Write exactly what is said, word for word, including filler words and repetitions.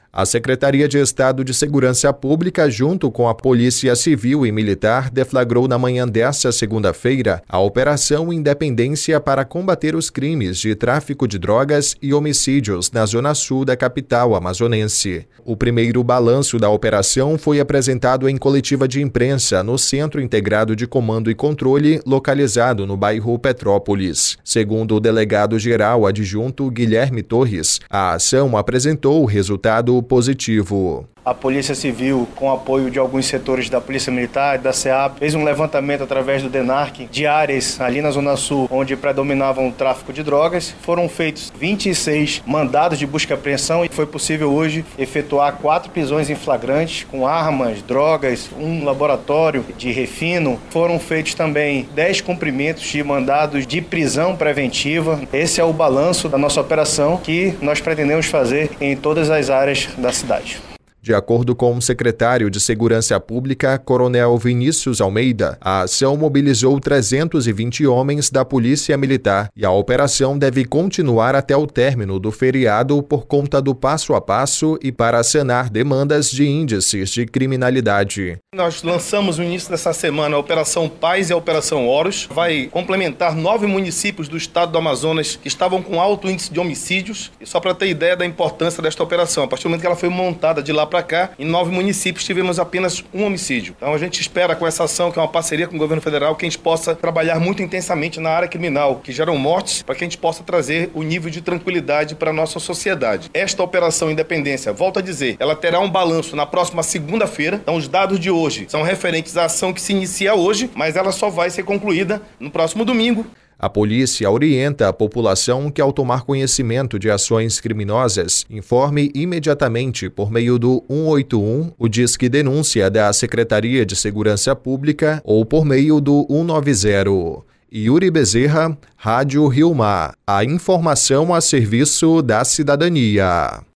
A Secretaria de Estado de Segurança Pública, junto com a Polícia Civil e Militar, deflagrou na manhã desta segunda-feira a Operação Independência para combater os crimes de tráfico de drogas e homicídios na zona sul da capital amazonense. O primeiro balanço da operação foi apresentado em coletiva de imprensa no Centro Integrado de Comando e Controle, localizado no bairro Petrópolis. Segundo o delegado-geral adjunto Guilherme Torres, a ação apresentou o resultado positivo. A Polícia Civil, com apoio de alguns setores da Polícia Militar e da SEAP, fez um levantamento através do DENARC de áreas ali na Zona Sul, onde predominavam o tráfico de drogas. Foram feitos vinte e seis mandados de busca e apreensão e foi possível hoje efetuar quatro prisões em flagrantes com armas, drogas, um laboratório de refino. Foram feitos também dez cumprimentos de mandados de prisão preventiva. Esse é o balanço da nossa operação que nós pretendemos fazer em todas as áreas da cidade. De acordo com o secretário de Segurança Pública, Coronel Vinícius Almeida, a ação mobilizou trezentos e vinte homens da Polícia Militar e a operação deve continuar até o término do feriado por conta do passo a passo e para sanar demandas de índices de criminalidade. Nós lançamos no início dessa semana a Operação Paz e a Operação Horus. Vai complementar nove municípios do estado do Amazonas que estavam com alto índice de homicídios. E só para ter ideia da importância desta operação, a partir do momento que ela foi montada de lá para cá, em nove municípios tivemos apenas um homicídio. Então a gente espera com essa ação, que é uma parceria com o governo federal, que a gente possa trabalhar muito intensamente na área criminal, que geram mortes, para que a gente possa trazer o nível de tranquilidade para a nossa sociedade. Esta Operação Independência, volto a dizer, ela terá um balanço na próxima segunda-feira. Então os dados de hoje são referentes à ação que se inicia hoje, mas ela só vai ser concluída no próximo domingo. A polícia orienta a população que, ao tomar conhecimento de ações criminosas, informe imediatamente por meio do um oito um, o Disque Denúncia da Secretaria de Segurança Pública, ou por meio do um nove zero. Yuri Bezerra, Rádio Rio Mar. A informação a serviço da cidadania.